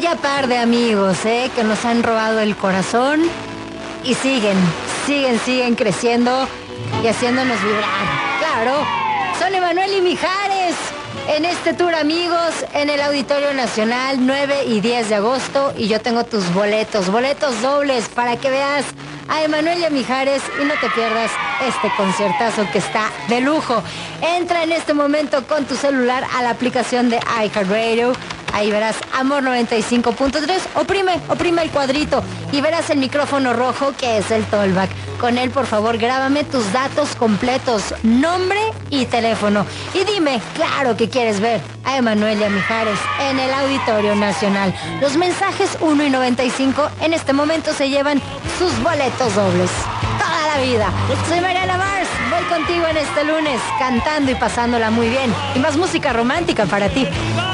Vaya par de amigos, que nos han robado el corazón y siguen creciendo y haciéndonos vibrar. Claro, son Emanuel y Mijares en este tour, amigos, en el Auditorio Nacional, 9 y 10 de agosto. Y yo tengo tus boletos dobles para que veas a Emanuel y a Mijares y no te pierdas este conciertazo que está de lujo. Entra en este momento con tu celular a la aplicación de iHeartRadio. Ahí verás Amor 95.3, oprime el cuadrito y verás el micrófono rojo que es el Tollback. Con él, por favor, grábame tus datos completos, nombre y teléfono. Y dime, claro que quieres ver a Emanuel y a Mijares en el Auditorio Nacional. Los mensajes 1 y 95 en este momento se llevan sus boletos dobles. Toda la vida. Soy Mariana Mars, voy contigo en este lunes, cantando y pasándola muy bien. Y más música romántica para ti.